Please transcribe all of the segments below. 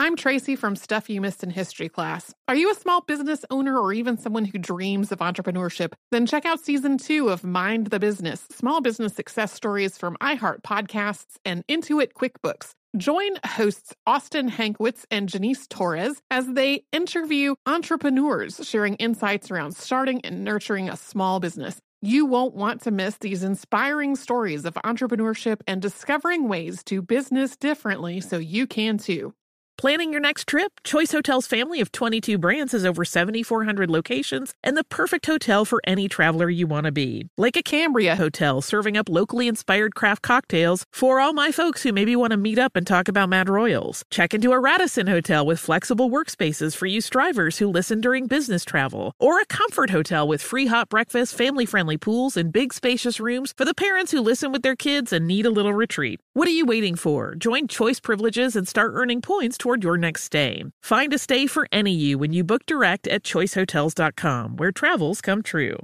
I'm Tracy from Stuff You Missed in History class. Are you a small business owner or even someone who dreams of entrepreneurship? Then check out Season 2 of Mind the Business, small business success stories from iHeart Podcasts and Intuit QuickBooks. Join hosts Austin Hankwitz and Janice Torres as they interview entrepreneurs sharing insights around starting and nurturing a small business. You won't want to miss these inspiring stories of entrepreneurship and discovering ways to business differently so you can too. Planning your next trip? Choice Hotels' family of 22 brands has over 7,400 locations and the perfect hotel for any traveler you want to be. Like a Cambria Hotel, serving up locally inspired craft cocktails for all my folks who maybe want to meet up and talk about Mad Royals. Check into a Radisson Hotel with flexible workspaces for you strivers who listen during business travel. Or a Comfort Hotel with free hot breakfast, family-friendly pools, and big spacious rooms for the parents who listen with their kids and need a little retreat. What are you waiting for? Join Choice Privileges and start earning points toward your next stay. Find a stay for any you when you book direct at choicehotels.com, where travels come true.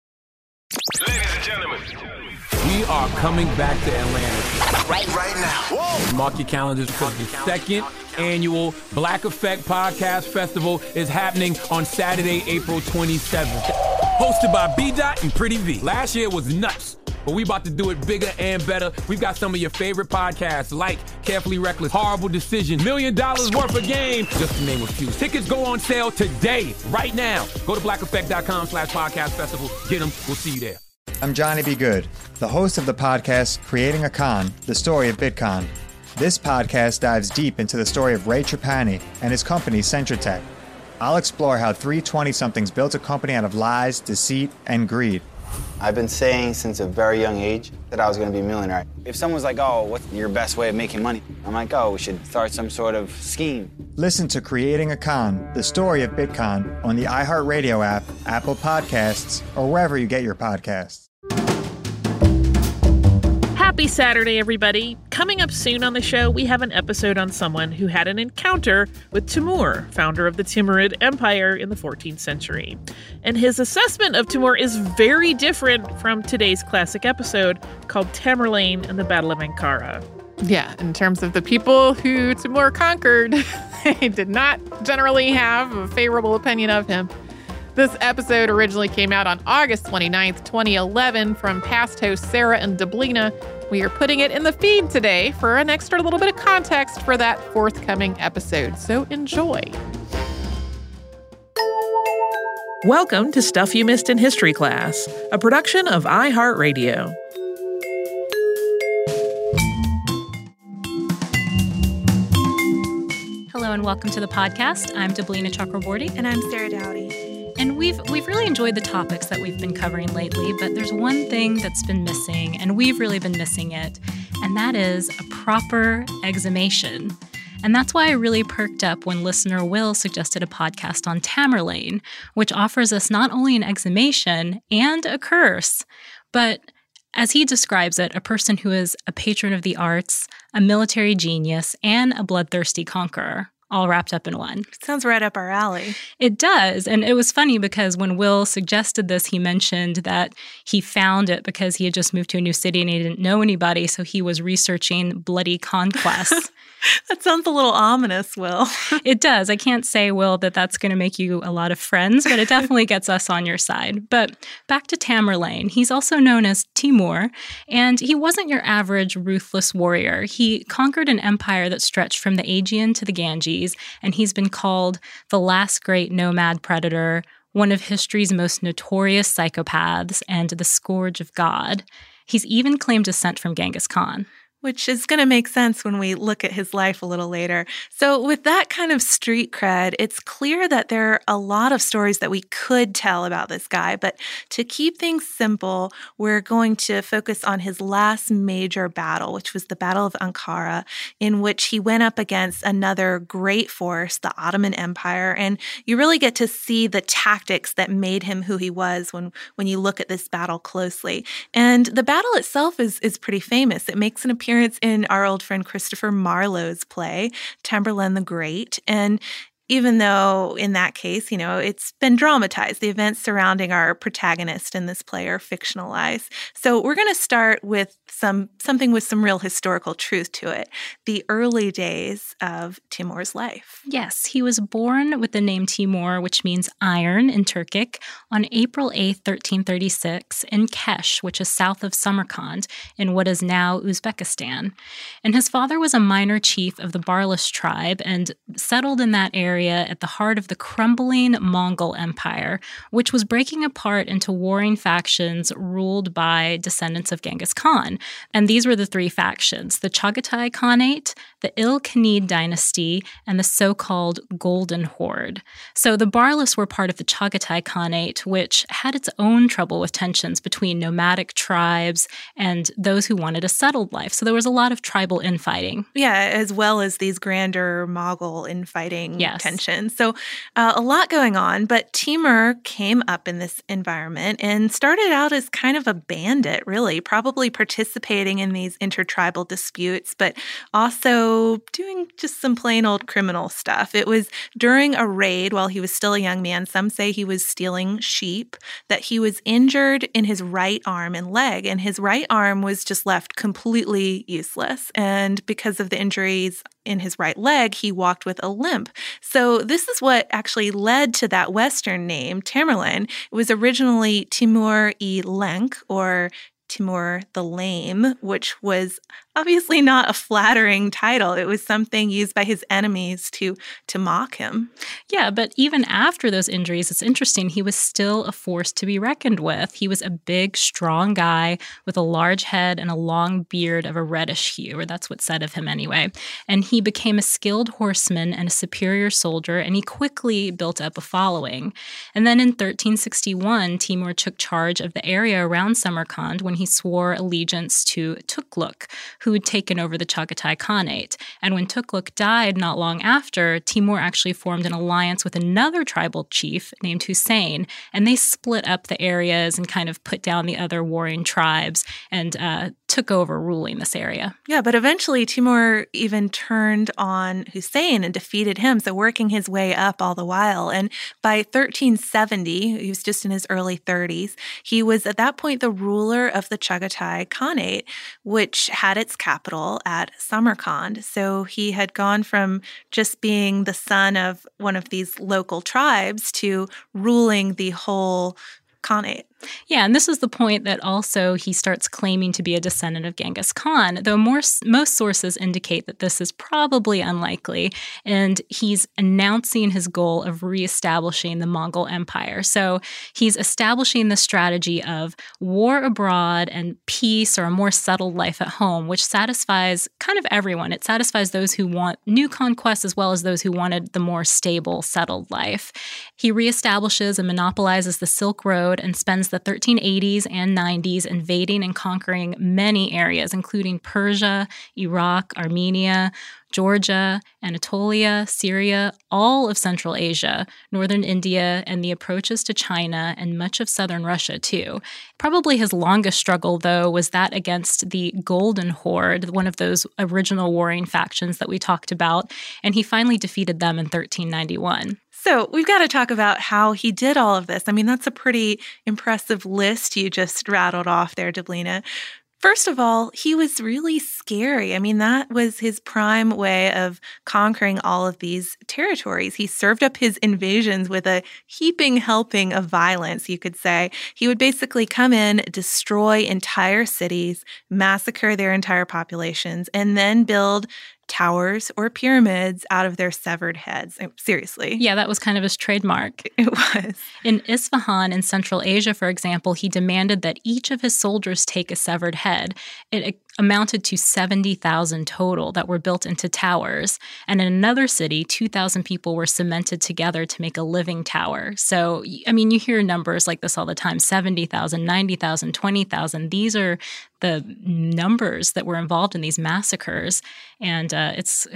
Ladies and gentlemen, we are coming back to Atlanta right now. Whoa! Mark your calendars because the second annual Black Effect Podcast Festival is happening on Saturday, April 27th. Hosted by B-Dot and Pretty V. Last year was nuts, but we about to do it bigger and better. We've got some of your favorite podcasts like Carefully Reckless, Horrible Decision, $1 Million Worth of Game, just to name a few. Tickets go on sale today, right now. Go to blackeffect.com/podcast festival. Get them. We'll see you there. I'm Johnny B. Good, the host of the podcast Creating a Con, the story of Bitcoin. This podcast dives deep into the story of Ray Trapani and his company Centratech. I'll explore how three 20-somethings built a company out of lies, deceit, and greed. I've been saying since a very young age that I was going to be a millionaire. If someone's like, oh, what's your best way of making money? I'm like, oh, we should start some sort of scheme. Listen to Creating a Con, the story of Bitcoin on the iHeartRadio app, Apple Podcasts, or wherever you get your podcasts. Happy Saturday, everybody. Coming up soon on the show, we have an episode on someone who had an encounter with Timur, founder of the Timurid Empire in the 14th century. And his assessment of Timur is very different from today's classic episode called Tamerlane and the Battle of Ankara. Yeah, in terms of the people who Timur conquered, they did not generally have a favorable opinion of him. This episode originally came out on August 29th, 2011 from past hosts Sarah and Deblina. We are putting it in the feed today for an extra little bit of context for that forthcoming episode, so enjoy. Welcome to Stuff You Missed in History Class, a production of iHeartRadio. Hello and welcome to the podcast. I'm Deblina Chakraborty. And I'm Sarah Dowdy. And we've really enjoyed the topics that we've been covering lately, but there's one thing that's been missing, and we've really been missing it, and that is a proper exhumation. And that's why I really perked up when listener Will suggested a podcast on Tamerlane, which offers us not only an exhumation and a curse, but as he describes it, a person who is a patron of the arts, a military genius, and a bloodthirsty conqueror, all wrapped up in one. Sounds right up our alley. It does. And it was funny because when Will suggested this, he mentioned that he found it because he had just moved to a new city and he didn't know anybody, so he was researching bloody conquests. That sounds a little ominous, Will. It does. I can't say, Will, that that's going to make you a lot of friends, but it definitely gets us on your side. But back to Tamerlane. He's also known as Timur, and he wasn't your average ruthless warrior. He conquered an empire that stretched from the Aegean to the Ganges, and he's been called the last great nomad predator, one of history's most notorious psychopaths, and the scourge of God. He's even claimed descent from Genghis Khan. Which is going to make sense when we look at his life a little later. So with that kind of street cred, it's clear that there are a lot of stories that we could tell about this guy. But to keep things simple, we're going to focus on his last major battle, which was the Battle of Ankara, in which he went up against another great force, the Ottoman Empire. And you really get to see the tactics that made him who he was when you look at this battle closely. And the battle itself is pretty famous. It makes an appearance in our old friend Christopher Marlowe's play, Tamburlaine the Great. And even though in that case, it's been dramatized. The events surrounding our protagonist and this play are fictionalized. So we're going to start with something with some real historical truth to it, the early days of Timur's life. Yes, he was born with the name Timur, which means iron in Turkic, on April 8, 1336, in Kesh, which is south of Samarkand, in what is now Uzbekistan. And his father was a minor chief of the Barlas tribe and settled in that area at the heart of the crumbling Mongol Empire, which was breaking apart into warring factions ruled by descendants of Genghis Khan. And these were the three factions: the Chagatai Khanate, the Ilkhanid dynasty, and the so-called Golden Horde. So the Barlas were part of the Chagatai Khanate, which had its own trouble with tensions between nomadic tribes and those who wanted a settled life. So there was a lot of tribal infighting. Yeah, as well as these grander Mughal infighting tensions. So a lot going on, but Timur came up in this environment and started out as kind of a bandit, really, probably participating in these intertribal disputes, but also doing just some plain old criminal stuff. It was during a raid while he was still a young man, some say he was stealing sheep, that he was injured in his right arm and leg, and his right arm was just left completely useless. And because of the injuries in his right leg, he walked with a limp. So this is what actually led to that Western name, Tamerlane. It was originally Timur-i-Lenk, or Timur the Lame, which was obviously not a flattering title. It was something used by his enemies to mock him. Yeah, but even after those injuries, it's interesting, he was still a force to be reckoned with. He was a big, strong guy with a large head and a long beard of a reddish hue, or that's what's said of him anyway. And he became a skilled horseman and a superior soldier, and he quickly built up a following. And then in 1361, Timur took charge of the area around Samarkand when he swore allegiance to Tughluq, who had taken over the Chagatai Khanate. And when Tughluq died not long after, Timur actually formed an alliance with another tribal chief named Hussein, and they split up the areas and kind of put down the other warring tribes and took over ruling this area. Yeah, but eventually Timur even turned on Hussein and defeated him, so working his way up all the while. And by 1370, he was just in his early 30s, he was at that point the ruler of the Chagatai Khanate, which had its capital at Samarkand. So he had gone from just being the son of one of these local tribes to ruling the whole Khanate. Yeah, and this is the point that also he starts claiming to be a descendant of Genghis Khan, though most sources indicate that this is probably unlikely, and he's announcing his goal of reestablishing the Mongol Empire. So he's establishing the strategy of war abroad and peace, or a more settled life at home, which satisfies kind of everyone. It satisfies those who want new conquests as well as those who wanted the more stable, settled life. He reestablishes and monopolizes the Silk Road and spends the 1380s and 90s invading and conquering many areas, including Persia, Iraq, Armenia, Georgia, Anatolia, Syria, all of Central Asia, northern India, and the approaches to China, and much of southern Russia, too. Probably his longest struggle, though, was that against the Golden Horde, one of those original warring factions that we talked about, and he finally defeated them in 1391. So we've got to talk about how he did all of this. I mean, that's a pretty impressive list you just rattled off there, Deblina. First of all, he was really scary. I mean, that was his prime way of conquering all of these territories. He served up his invasions with a heaping helping of violence, you could say. He would basically come in, destroy entire cities, massacre their entire populations, and then build towers or pyramids out of their severed heads. Seriously. Yeah, that was kind of his trademark. It was. In Isfahan in Central Asia, for example, he demanded that each of his soldiers take a severed head. It amounted to 70,000 total that were built into towers. And in another city, 2,000 people were cemented together to make a living tower. So, I mean, you hear numbers like this all the time, 70,000, 90,000, 20,000. These are the numbers that were involved in these massacres. And it's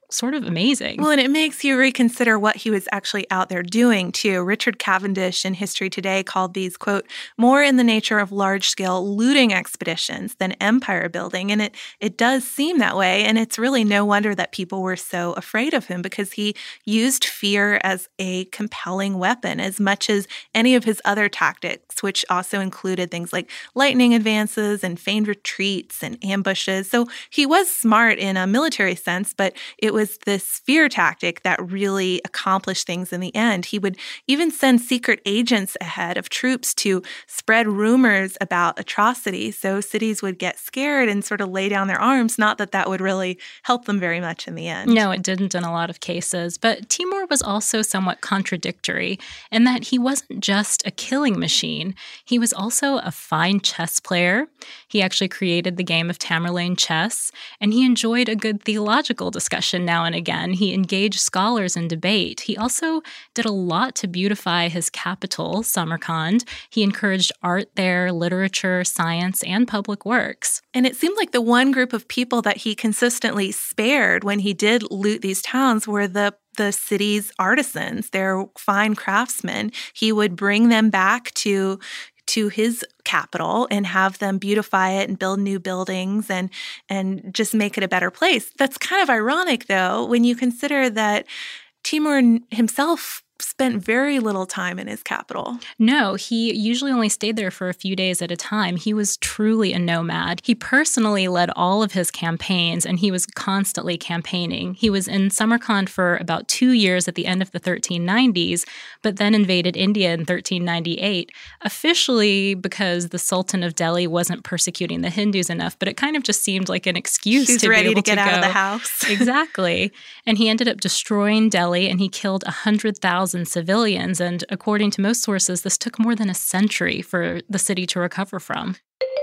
sort of amazing. Well, and it makes you reconsider what he was actually out there doing, too. Richard Cavendish in History Today called these, quote, more in the nature of large-scale looting expeditions than empire building. And it does seem that way. And it's really no wonder that people were so afraid of him, because he used fear as a compelling weapon as much as any of his other tactics, which also included things like lightning advances and feigned retreats and ambushes. So he was smart in a military sense, but it was this fear tactic that really accomplished things in the end. He would even send secret agents ahead of troops to spread rumors about atrocities, so cities would get scared and sort of lay down their arms. Not that that would really help them very much in the end. No, it didn't in a lot of cases. But Timur was also somewhat contradictory in that he wasn't just a killing machine. He was also a fine chess player. He actually created the game of Tamerlane chess, and he enjoyed a good theological discussion now and again. He engaged scholars in debate. He also did a lot to beautify his capital, Samarkand. He encouraged art there, literature, science, and public works. And it seemed like the one group of people that he consistently spared when he did loot these towns were the city's artisans, their fine craftsmen. He would bring them back to his capital and have them beautify it and build new buildings and just make it a better place. That's kind of ironic, though, when you consider that Timur himself spent very little time in his capital. No, he usually only stayed there for a few days at a time. He was truly a nomad. He personally led all of his campaigns, and he was constantly campaigning. He was in Samarkand for about 2 years at the end of the 1390s, but then invaded India in 1398, officially because the Sultan of Delhi wasn't persecuting the Hindus enough, but it kind of just seemed like an excuse He's to ready be able to get to out go. of the house. Exactly. And he ended up destroying Delhi, and he killed 100,000 civilians, and according to most sources, this took more than a century for the city to recover from.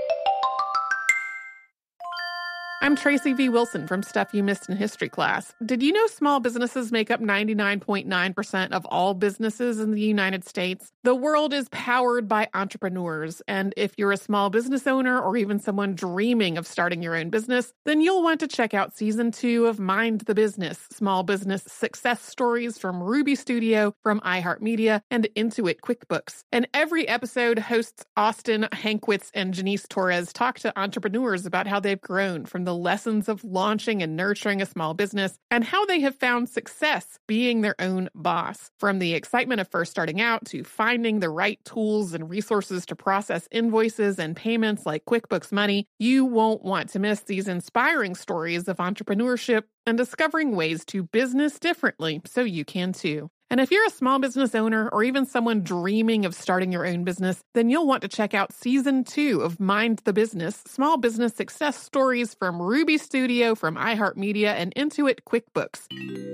I'm Tracy V. Wilson from Stuff You Missed in History Class. Did you know small businesses make up 99.9% of all businesses in the United States? The world is powered by entrepreneurs, and if you're a small business owner or even someone dreaming of starting your own business, then you'll want to check out Season 2 of Mind the Business, small business success stories from Ruby Studio, from iHeartMedia, and Intuit QuickBooks. And every episode, hosts Austin Hankwitz and Janice Torres talk to entrepreneurs about how they've grown from the lessons of launching and nurturing a small business and how they have found success being their own boss. From the excitement of first starting out to finding the right tools and resources to process invoices and payments like QuickBooks Money, you won't want to miss these inspiring stories of entrepreneurship and discovering ways to business differently so you can too. And if you're a small business owner or even someone dreaming of starting your own business, then you'll want to check out Season 2 of Mind the Business, small business success stories from Ruby Studio, from iHeartMedia, and Intuit QuickBooks.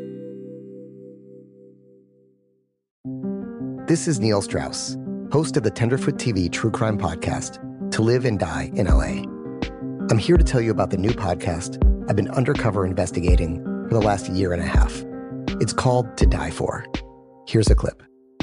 This is Neil Strauss, host of the Tenderfoot TV True Crime podcast, To Live and Die in LA. I'm here to tell you about the new podcast I've been undercover investigating for the last year and a half. It's called To Die For. Here's a clip.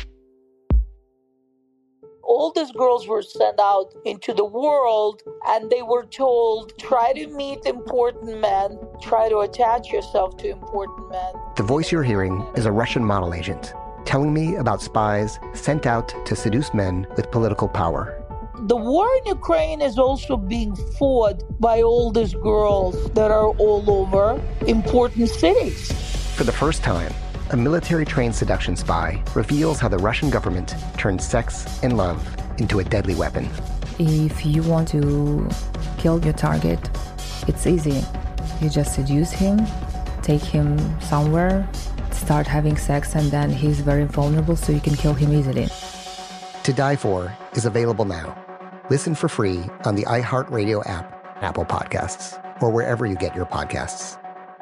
All these girls were sent out into the world and they were told, try to meet important men, try to attach yourself to important men. The voice you're hearing is a Russian model agent telling me about spies sent out to seduce men with political power. The war in Ukraine is also being fought by all these girls that are all over important cities. For the first time, a military-trained seduction spy reveals how the Russian government turned sex and love into a deadly weapon. If you want to kill your target, it's easy. You just seduce him, take him somewhere, start having sex, and then he's very vulnerable, so you can kill him easily. To Die For is available now. Listen for free on the iHeartRadio app, Apple Podcasts, or wherever you get your podcasts.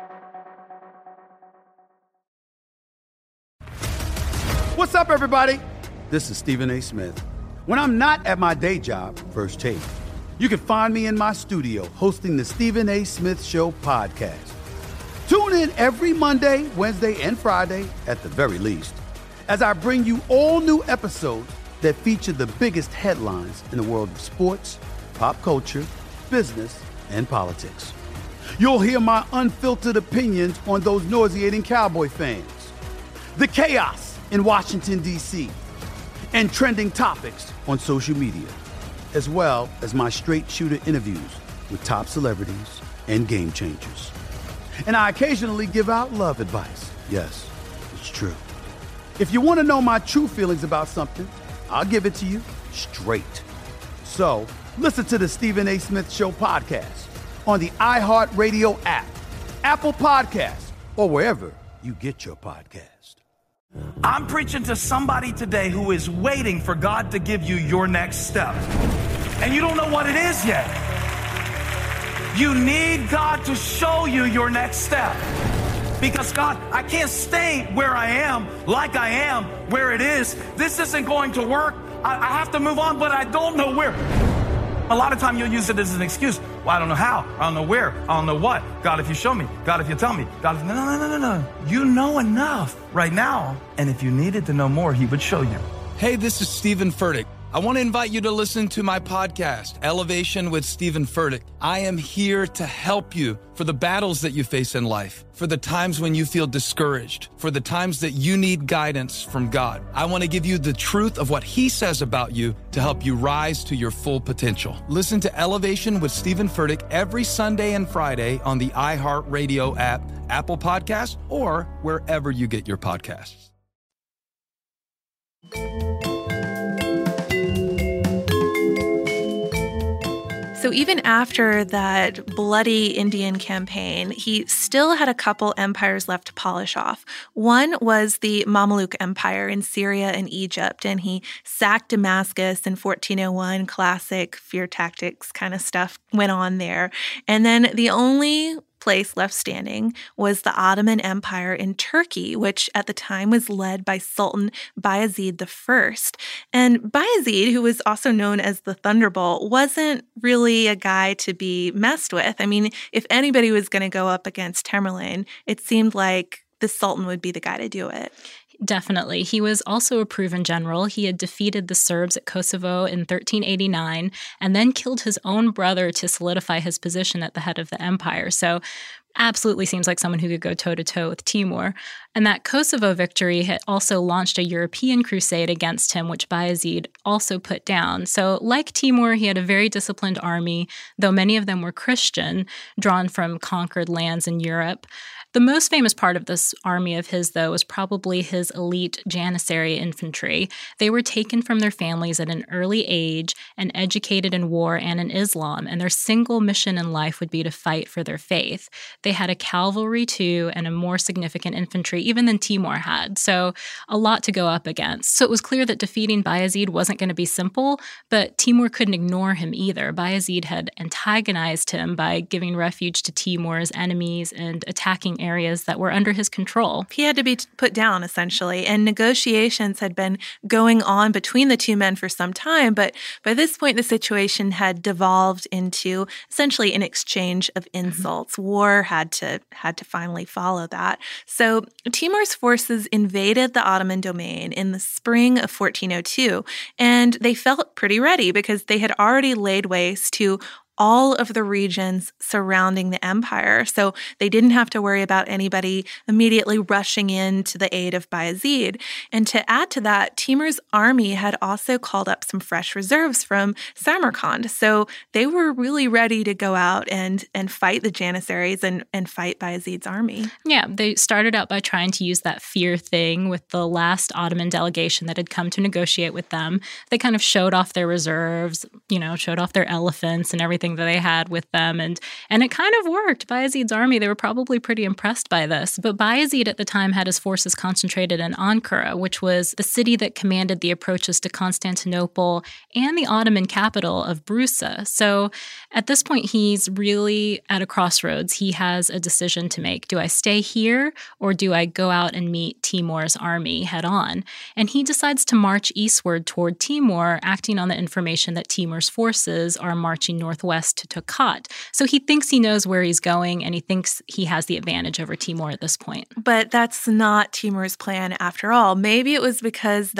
What's up, everybody? This is Stephen A. Smith. When I'm not at my day job, First Take, you can find me in my studio hosting the Stephen A. Smith Show podcast. Tune in every Monday, Wednesday, and Friday, at the very least, as I bring you all new episodes that feature the biggest headlines in the world of sports, pop culture, business, and politics. You'll hear my unfiltered opinions on those nauseating Cowboy fans, the chaos in Washington, D.C., and trending topics on social media, as well as my straight-shooter interviews with top celebrities and game changers. And I occasionally give out love advice. Yes, it's true. If you want to know my true feelings about something, I'll give it to you straight. So, listen to the Stephen A. Smith Show podcast on the iHeartRadio app, Apple Podcasts, or wherever you get your podcast. I'm preaching to somebody today who is waiting for God to give you your next step. And you don't know what it is yet. You need God to show you your next step. Because God, I can't stay where I am, like I am, where it is. This isn't going to work. I have to move on, but I don't know where. A lot of time you'll use it as an excuse. Well, I don't know how. I don't know where. I don't know what. God, if you show me. God, if you tell me. God, if... No. You know enough right now. And if you needed to know more, he would show you. Hey, this is Stephen Furtick. I want to invite you to listen to my podcast, Elevation with Stephen Furtick. I am here to help you for the battles that you face in life, for the times when you feel discouraged, for the times that you need guidance from God. I want to give you the truth of what he says about you to help you rise to your full potential. Listen to Elevation with Stephen Furtick every Sunday and Friday on the iHeartRadio app, Apple Podcasts, or wherever you get your podcasts. So even after that bloody Indian campaign, he still had a couple empires left to polish off. One was the Mamluk Empire in Syria and Egypt, and he sacked Damascus in 1401. Classic fear tactics kind of stuff went on there. And then the only place left standing was the Ottoman Empire in Turkey, which at the time was led by Sultan Bayezid I. And Bayezid, who was also known as the Thunderbolt, wasn't really a guy to be messed with. I mean, if anybody was going to go up against Tamerlane, it seemed like the Sultan would be the guy to do it. Definitely. He was also a proven general. He had defeated the Serbs at Kosovo in 1389 and then killed his own brother to solidify his position at the head of the empire. So absolutely seems like someone who could go toe-to-toe with Timur. And that Kosovo victory had also launched a European crusade against him, which Bayezid also put down. So like Timur, he had a very disciplined army, though many of them were Christian, drawn from conquered lands in Europe. The most famous part of this army of his, though, was probably his elite Janissary infantry. They were taken from their families at an early age and educated in war and in Islam, and their single mission in life would be to fight for their faith. They had a cavalry, too, and a more significant infantry, even than Timur had, so a lot to go up against. So it was clear that defeating Bayezid wasn't going to be simple, but Timur couldn't ignore him either. Bayezid had antagonized him by giving refuge to Timur's enemies and attacking areas that were under his control. He had to be put down, essentially, and negotiations had been going on between the two men for some time, but by this point, the situation had devolved into essentially an exchange of insults. War had to finally follow that. So Timur's forces invaded the Ottoman domain in the spring of 1402, and they felt pretty ready because they had already laid waste to all of the regions surrounding the empire. So they didn't have to worry about anybody immediately rushing in to the aid of Bayezid. And to add to that, Timur's army had also called up some fresh reserves from Samarkand. So they were really ready to go out and fight the Janissaries and fight Bayezid's army. Yeah, they started out by trying to use that fear thing with the last Ottoman delegation that had come to negotiate with them. They kind of showed off their reserves, showed off their elephants and everything that they had with them. And it kind of worked. Bayezid's army, they were probably pretty impressed by this. But Bayezid at the time had his forces concentrated in Ankara, which was the city that commanded the approaches to Constantinople and the Ottoman capital of Brusa. So at this point, he's really at a crossroads. He has a decision to make. Do I stay here or do I go out and meet Timur's army head on? And he decides to march eastward toward Timur, acting on the information that Timur's forces are marching northwest to Tokat. So he thinks he knows where he's going, and he thinks he has the advantage over Timur at this point. But that's not Timur's plan after all. Maybe it was because that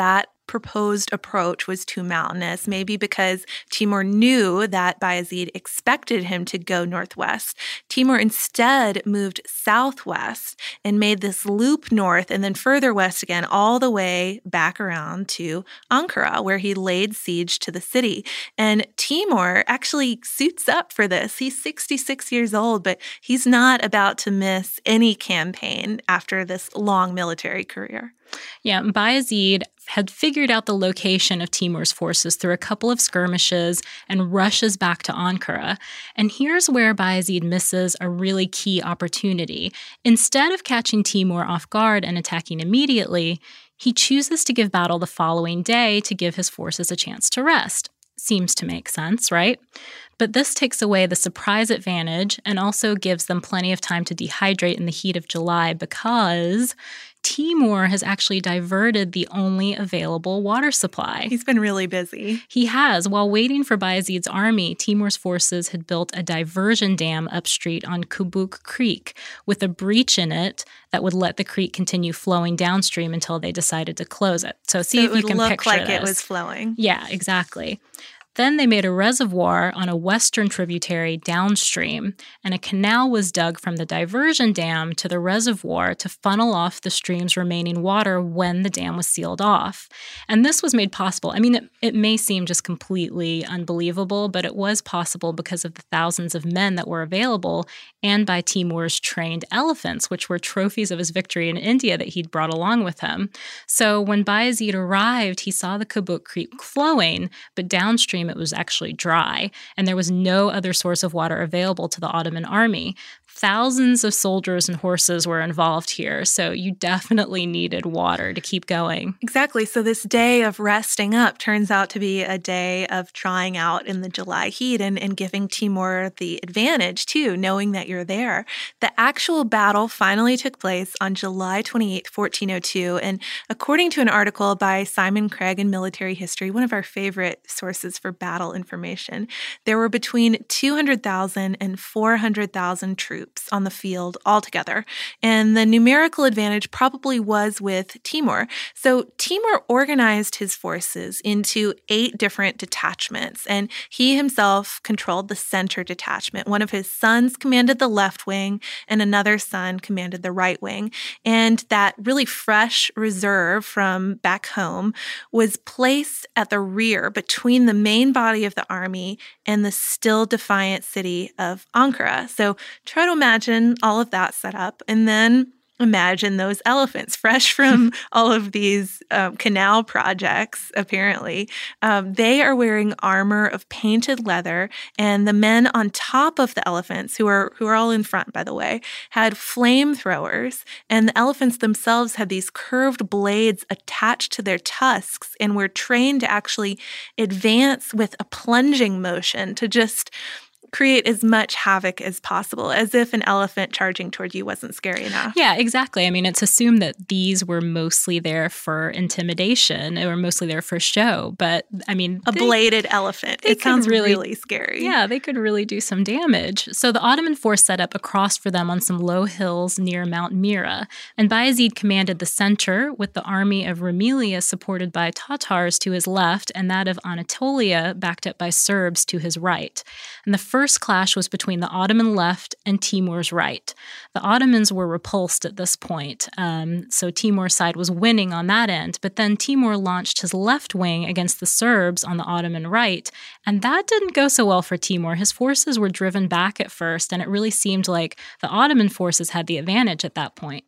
proposed approach was too mountainous, maybe because Timur knew that Bayezid expected him to go northwest. Timur instead moved southwest and made this loop north and then further west again, all the way back around to Ankara, where he laid siege to the city. And Timur actually suits up for this. He's 66 years old, but he's not about to miss any campaign after this long military career. Yeah, Bayezid had figured out the location of Timur's forces through a couple of skirmishes and rushes back to Ankara. And here's where Bayezid misses a really key opportunity. Instead of catching Timur off guard and attacking immediately, he chooses to give battle the following day to give his forces a chance to rest. Seems to make sense, right? But this takes away the surprise advantage and also gives them plenty of time to dehydrate in the heat of July because Timur has actually diverted the only available water supply. He's been really busy. He has. While waiting for Bayezid's army, Timur's forces had built a diversion dam upstream on Kubuk Creek with a breach in it that would let the creek continue flowing downstream until they decided to close it. So see if you can picture this. It would look like it was flowing. Yeah, exactly. Then they made a reservoir on a western tributary downstream, and a canal was dug from the diversion dam to the reservoir to funnel off the stream's remaining water when the dam was sealed off. And this was made possible. I mean, it may seem just completely unbelievable, but it was possible because of the thousands of men that were available and by Timur's trained elephants, which were trophies of his victory in India that he'd brought along with him. So when Bayezid arrived, he saw the Kubuk Creek flowing, but downstream it was actually dry, and there was no other source of water available to the Ottoman army. Thousands of soldiers and horses were involved here, so you definitely needed water to keep going. Exactly. So this day of resting up turns out to be a day of trying out in the July heat and giving Timur the advantage, too, knowing that you're there. The actual battle finally took place on July 28, 1402, and according to an article by Simon Craig in Military History, one of our favorite sources for battle information, there were between 200,000 and 400,000 troops on the field altogether. And the numerical advantage probably was with Timur. So Timur organized his forces into 8 different detachments, and he himself controlled the center detachment. One of his sons commanded the left wing, and another son commanded the right wing. And that really fresh reserve from back home was placed at the rear between the main body of the army and the still defiant city of Ankara. So try to imagine all of that set up, and then imagine those elephants fresh from all of these canal projects, apparently. They are wearing armor of painted leather, and the men on top of the elephants, who are all in front, by the way, had flamethrowers, and the elephants themselves had these curved blades attached to their tusks and were trained to actually advance with a plunging motion to just create as much havoc as possible, as if an elephant charging toward you wasn't scary enough. Yeah, exactly. I mean, it's assumed that these were mostly there for intimidation. They were mostly there for show. But, I mean, a bladed elephant. It sounds really scary. Yeah, they could really do some damage. So the Ottoman force set up a cross for them on some low hills near Mount Mira. And Bayezid commanded the center, with the army of Rumelia supported by Tatars to his left and that of Anatolia backed up by Serbs to his right. And the first clash was between the Ottoman left and Timur's right. The Ottomans were repulsed at this point, so Timur's side was winning on that end, but then Timur launched his left wing against the Serbs on the Ottoman right, and that didn't go so well for Timur. His forces were driven back at first, and it really seemed like the Ottoman forces had the advantage at that point.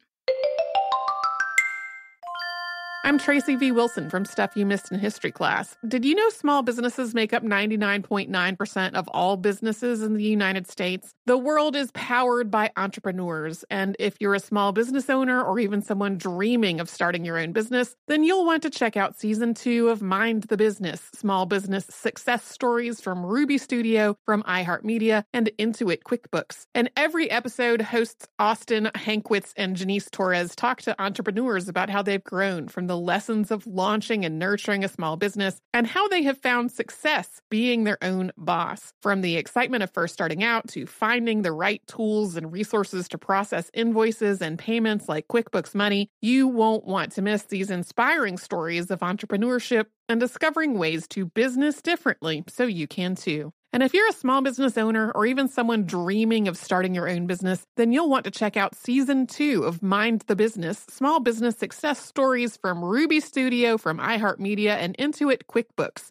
I'm Tracy V. Wilson from Stuff You Missed in History Class. Did you know small businesses make up 99.9% of all businesses in the United States? The world is powered by entrepreneurs, and if you're a small business owner or even someone dreaming of starting your own business, then you'll want to check out Season 2 of Mind the Business, small business success stories from Ruby Studio, from iHeartMedia, and Intuit QuickBooks. And every episode, hosts Austin Hankwitz and Janice Torres talk to entrepreneurs about how they've grown from the the lessons of launching and nurturing a small business and how they have found success being their own boss. From the excitement of first starting out to finding the right tools and resources to process invoices and payments like QuickBooks Money, you won't want to miss these inspiring stories of entrepreneurship and discovering ways to business differently so you can too. And if you're a small business owner or even someone dreaming of starting your own business, then you'll want to check out Season 2 of Mind the Business, Small Business Success Stories from Ruby Studio, from iHeartMedia, and Intuit QuickBooks.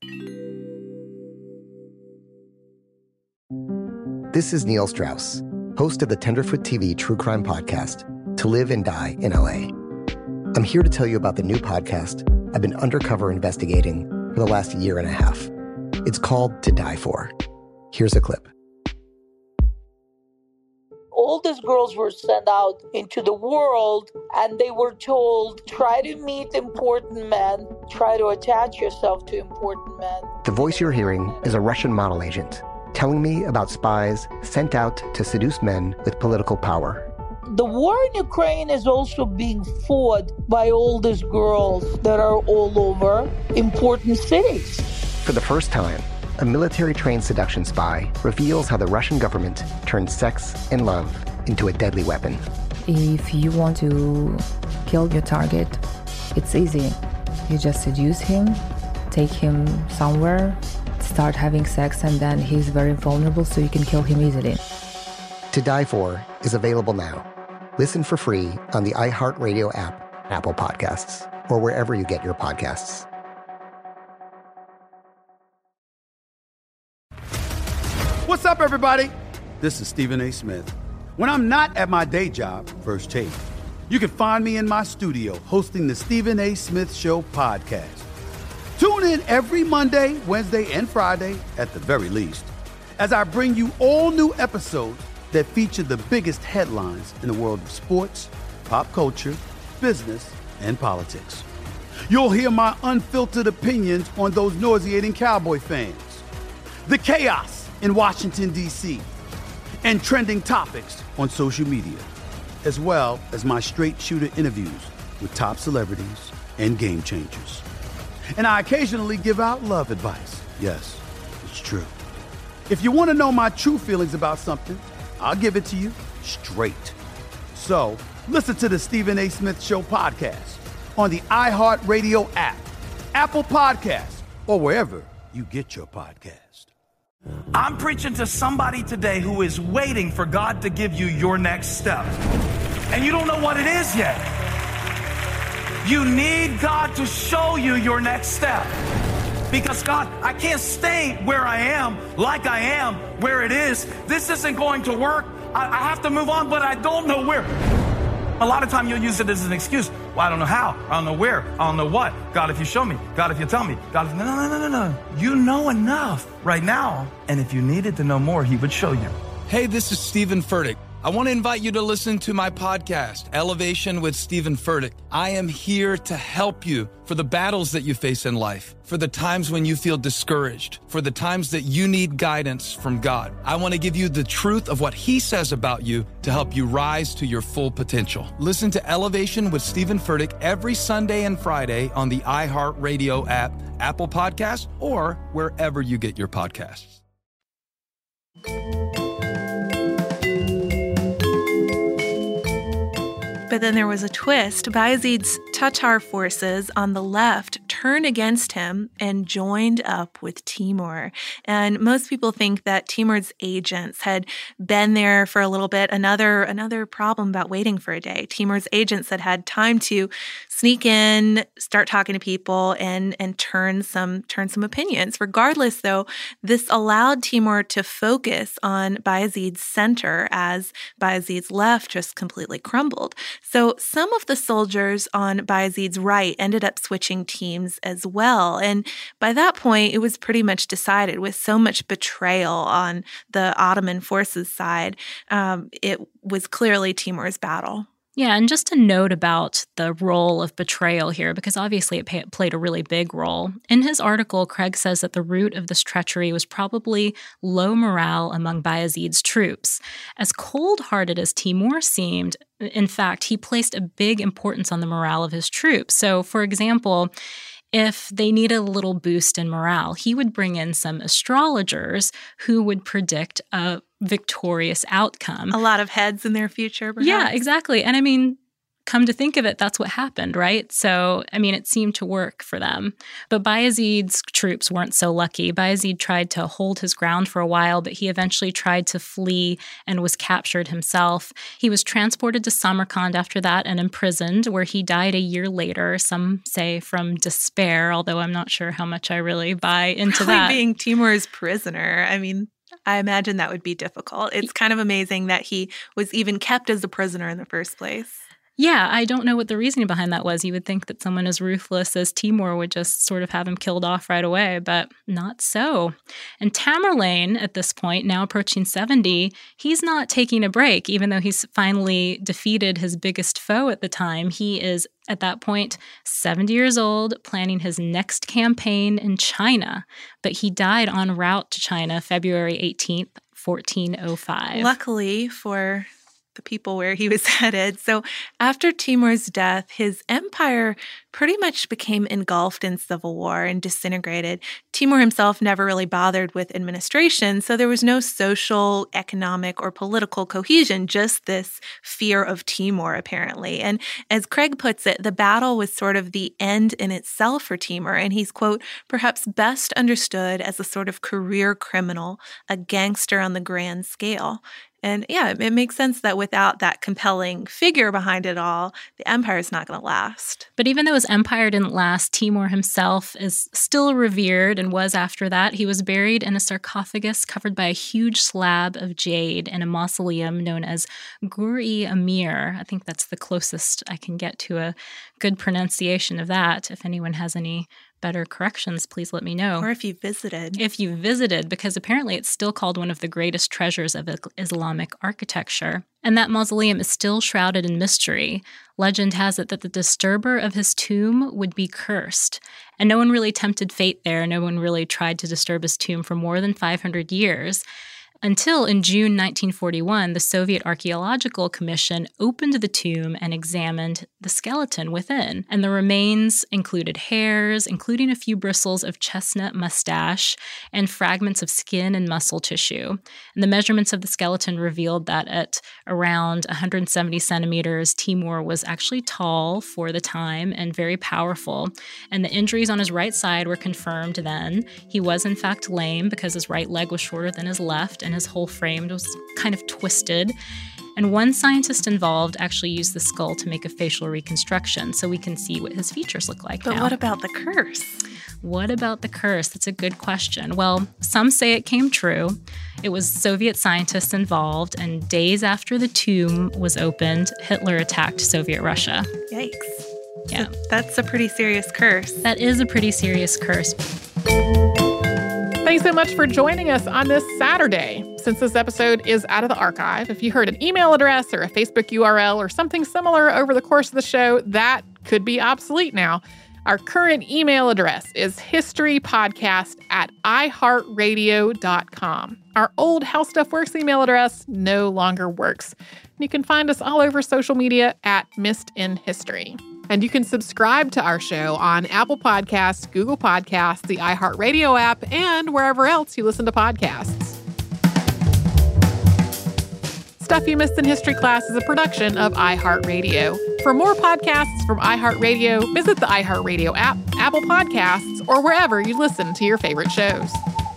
This is Neil Strauss, host of the Tenderfoot TV True Crime Podcast, To Live and Die in LA. I'm here to tell you about the new podcast I've been undercover investigating for the last year and a half. It's called To Die For. Here's a clip. All these girls were sent out into the world and they were told, try to meet important men, try to attach yourself to important men. The voice you're hearing is a Russian model agent telling me about spies sent out to seduce men with political power. The war in Ukraine is also being fought by all these girls that are all over important cities. For the first time, a military-trained seduction spy reveals how the Russian government turned sex and love into a deadly weapon. If you want to kill your target, it's easy. You just seduce him, take him somewhere, start having sex, and then he's very vulnerable, so you can kill him easily. To Die For is available now. Listen for free on the iHeartRadio app, Apple Podcasts, or wherever you get your podcasts. What's up, everybody? This is Stephen A. Smith. When I'm not at my day job, First Take, you can find me in my studio hosting the Stephen A. Smith Show podcast. Tune in every Monday, Wednesday, and Friday, at the very least, as I bring you all new episodes that feature the biggest headlines in the world of sports, pop culture, business, and politics. You'll hear my unfiltered opinions on those nauseating Cowboy fans, the chaos in Washington, D.C., and trending topics on social media, as well as my straight shooter interviews with top celebrities and game changers. And I occasionally give out love advice. Yes, it's true. If you want to know my true feelings about something, I'll give it to you straight. So listen to the Stephen A. Smith Show podcast on the iHeartRadio app, Apple Podcasts, or wherever you get your podcast. I'm preaching to somebody today who is waiting for God to give you your next step. And you don't know what it is yet. You need God to show you your next step. Because God, I can't stay where I am, like I am, where it is. This isn't going to work. I have to move on, but I don't know where. A lot of time you'll use it as an excuse. Well, I don't know how. I don't know where. I don't know what. God, if you show me. God, if you tell me. God, if... No. You know enough right now. And if you needed to know more, he would show you. Hey, this is Stephen Furtick. I want to invite you to listen to my podcast, Elevation with Stephen Furtick. I am here to help you for the battles that you face in life, for the times when you feel discouraged, for the times that you need guidance from God. I want to give you the truth of what he says about you to help you rise to your full potential. Listen to Elevation with Stephen Furtick every Sunday and Friday on the iHeartRadio app, Apple Podcasts, or wherever you get your podcasts. But then there was a twist. Bayezid's Tatar forces on the left turned against him and joined up with Timur. And most people think that Timur's agents had been there for a little bit. Another problem about waiting for a day. Timur's agents had time to sneak in, start talking to people, and turn some opinions. Regardless, though, this allowed Timur to focus on Bayezid's center as Bayezid's left just completely crumbled. So some of the soldiers on Bayezid's right ended up switching teams as well. And by that point, it was pretty much decided. With so much betrayal on the Ottoman forces side, it was clearly Timur's battle. Yeah, and just a note about the role of betrayal here, because obviously it played a really big role. In his article, Craig says that the root of this treachery was probably low morale among Bayezid's troops. As cold-hearted as Timur seemed, In fact, he placed a big importance on the morale of his troops. So, for example, if they needed a little boost in morale, he would bring in some astrologers who would predict a victorious outcome. A lot of heads in their future, perhaps? Yeah, exactly. And I mean, come to think of it, that's what happened, right? So, I mean, it seemed to work for them. But Bayezid's troops weren't so lucky. Bayezid tried to hold his ground for a while, but he eventually tried to flee and was captured himself. He was transported to Samarkand after that and imprisoned, where he died a year later, some say from despair, although I'm not sure how much I really buy into that. Being Timur's prisoner, I mean, I imagine that would be difficult. It's kind of amazing that he was even kept as a prisoner in the first place. Yeah, I don't know what the reasoning behind that was. You would think that someone as ruthless as Timur would just sort of have him killed off right away, but not so. And Tamerlane, at this point, now approaching 70, he's not taking a break, even though he's finally defeated his biggest foe at the time. He is, at that point, 70 years old, planning his next campaign in China. But he died en route to China February 18th, 1405. Luckily for the people where he was headed. So after Timur's death, his empire pretty much became engulfed in civil war and disintegrated. Timur himself never really bothered with administration, so there was no social, economic, or political cohesion, just this fear of Timur, apparently. And as Craig puts it, the battle was sort of the end in itself for Timur, and he's, quote, perhaps best understood as a sort of career criminal, a gangster on the grand scale. And yeah, it makes sense that without that compelling figure behind it all, the empire is not going to last. But even though his empire didn't last, Timur himself is still revered and was after that. He was buried in a sarcophagus covered by a huge slab of jade in a mausoleum known as Gur-i Amir. I think that's the closest I can get to a good pronunciation of that. If anyone has any better corrections, please let me know. Or if you visited. If you visited, because apparently it's still called one of the greatest treasures of Islamic architecture. And that mausoleum is still shrouded in mystery. Legend has it that the disturber of his tomb would be cursed. And no one really tempted fate there. No one really tried to disturb his tomb for more than 500 years. Until in June 1941, the Soviet Archaeological Commission opened the tomb and examined the skeleton within. And the remains included hairs, including a few bristles of chestnut mustache, and fragments of skin and muscle tissue. And the measurements of the skeleton revealed that at around 170 centimeters, Timur was actually tall for the time and very powerful. And the injuries on his right side were confirmed then. He was, in fact, lame because his right leg was shorter than his left, and his whole frame was kind of twisted. And one scientist involved actually used the skull to make a facial reconstruction so we can see what his features look like now. But what about the curse? What about the curse? That's a good question. Well, some say it came true. It was Soviet scientists involved, and days after the tomb was opened, Hitler attacked Soviet Russia. Yikes. Yeah. So that's a pretty serious curse. That is a pretty serious curse. Thanks so much for joining us on this Saturday. Since this episode is out of the archive, if you heard an email address or a Facebook URL or something similar over the course of the show, that could be obsolete now. Our current email address is historypodcast@iheartradio.com. Our old How Stuff Works email address no longer works. You can find us all over social media at Missed in History. And you can subscribe to our show on Apple Podcasts, Google Podcasts, the iHeartRadio app, and wherever else you listen to podcasts. Stuff You Missed in History Class is a production of iHeartRadio. For more podcasts from iHeartRadio, visit the iHeartRadio app, Apple Podcasts, or wherever you listen to your favorite shows.